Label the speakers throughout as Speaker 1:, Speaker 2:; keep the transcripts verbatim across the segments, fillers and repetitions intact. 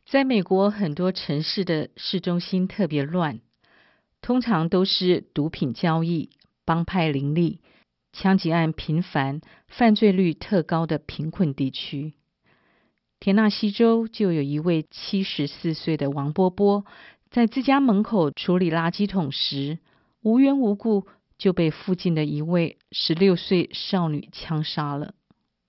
Speaker 1: 在美国，很多城市的市中心特别乱，通常都是毒品交易、帮派林立、枪击案频繁、犯罪率特高的贫困地区。田纳西州就有一位七十四岁的王波波，在自家门口处理垃圾桶时，无缘无故就被附近的一位十六岁少女枪杀了。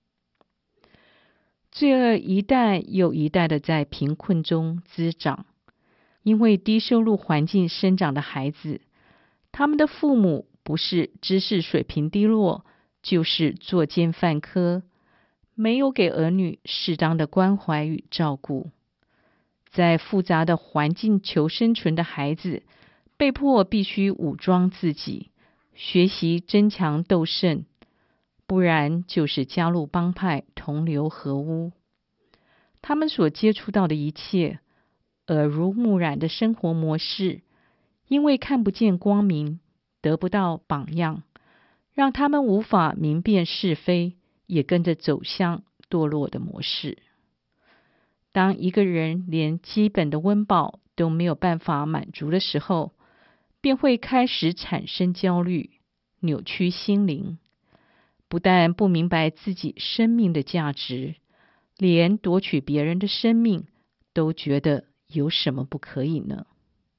Speaker 1: 罪恶一代又一代的在贫困中滋长，因为低收入环境生长的孩子，他们的父母不是知识水平低落，就是作奸犯科，没有给儿女适当的关怀与照顾。在复杂的环境求生存的孩子，被迫必须武装自己，学习争强斗胜，不然就是加入帮派，同流合污。他们所接触到的一切，耳濡目染的生活模式，因为看不见光明，得不到榜样，让他们无法明辨是非，也跟着走向堕落的模式。当一个人连基本的温饱都没有办法满足的时候，便会开始产生焦虑，扭曲心灵，不但不明白自己生命的价值，连夺取别人的生命都觉得有什么不可以呢？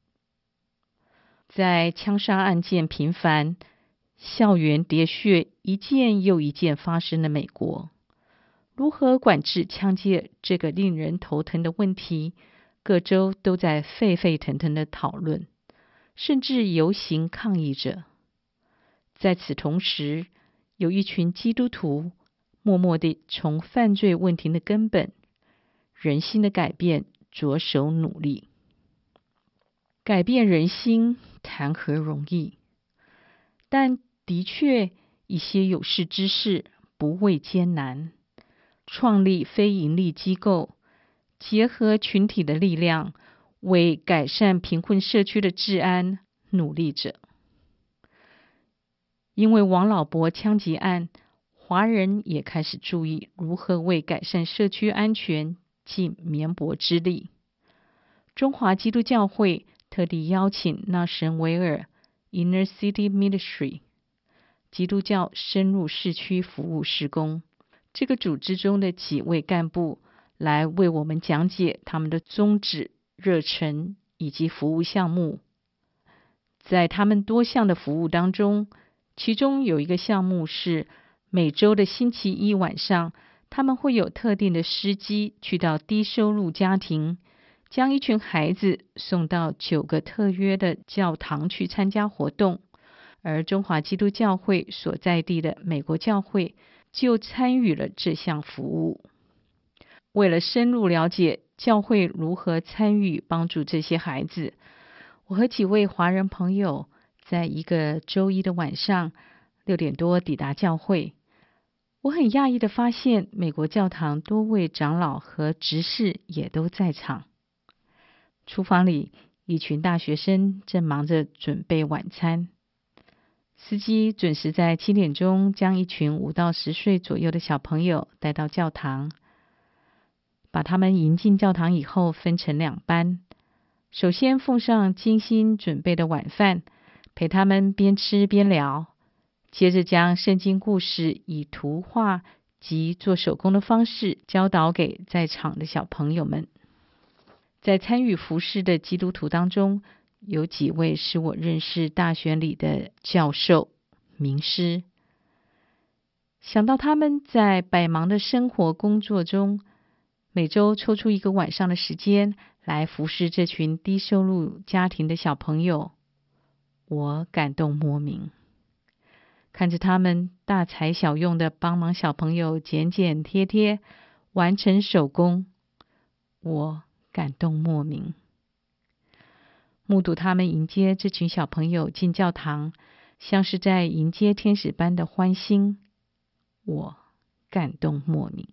Speaker 1: 在枪杀案件频繁、校园喋血一件又一件发生的美国，如何管制枪械这个令人头疼的问题，各州都在沸沸腾腾的讨论，甚至游行抗议着。在此同时，有一群基督徒默默地从犯罪问题的根本、人心的改变着手努力。改变人心谈何容易？但的确，一些有识之士不畏艰难，创立非营利机构，结合群体的力量，为改善贫困社区的治安努力着。因为王老伯枪击案，华人也开始注意如何为改善社区安全尽绵薄之力。中华基督教会特地邀请纳什维尔 Inner City Ministry 基督教深入市区服务事工这个组织中的几位干部来为我们讲解他们的宗旨、热忱以及服务项目。在他们多项的服务当中，其中有一个项目是每周的星期一晚上，他们会有特定的司机去到低收入家庭，将一群孩子送到九个特约的教堂去参加活动，而中华基督教会所在地的美国教会就参与了这项服务。为了深入了解教会如何参与帮助这些孩子，我和几位华人朋友在一个周一的晚上六点多抵达教会。我很讶异的发现，美国教堂多位长老和执事也都在场。厨房里，一群大学生正忙着准备晚餐。司机准时在七点钟将一群五到十岁左右的小朋友带到教堂，把他们迎进教堂以后分成两班，首先奉上精心准备的晚饭，陪他们边吃边聊，接着将圣经故事以图画及做手工的方式教导给在场的小朋友们。在参与服事的基督徒当中，有几位是我认识大学里的教授、名师。想到他们在百忙的生活工作中，每周抽出一个晚上的时间来服侍这群低收入家庭的小朋友，我感动莫名。看着他们大材小用的帮忙小朋友剪剪贴贴，完成手工，我感动莫名。目睹他们迎接这群小朋友进教堂，像是在迎接天使般的欢欣，我感动莫名。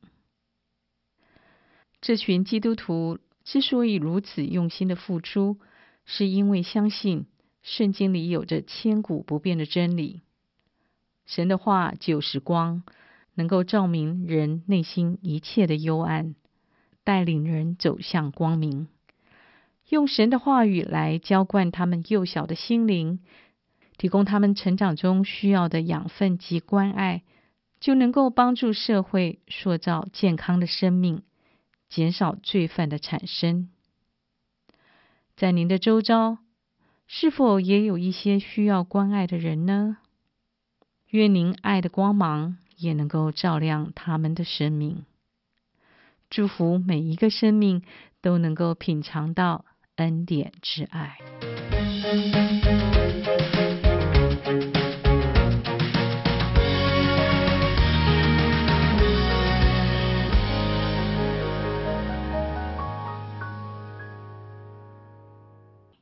Speaker 1: 这群基督徒之所以如此用心的付出，是因为相信圣经里有着千古不变的真理。神的话就是光，能够照明人内心一切的幽暗。 带领人走向光明。用神的话语来浇灌他们幼小的心灵，提供他们成长中需要的养分及关爱，就能够帮助社会塑造健康的生命，减少罪犯的产生。在您的周遭，是否也有一些需要关爱的人呢？愿您爱的光芒也能够照亮他们的生命。祝福每一个生命都能够品尝到恩典之爱。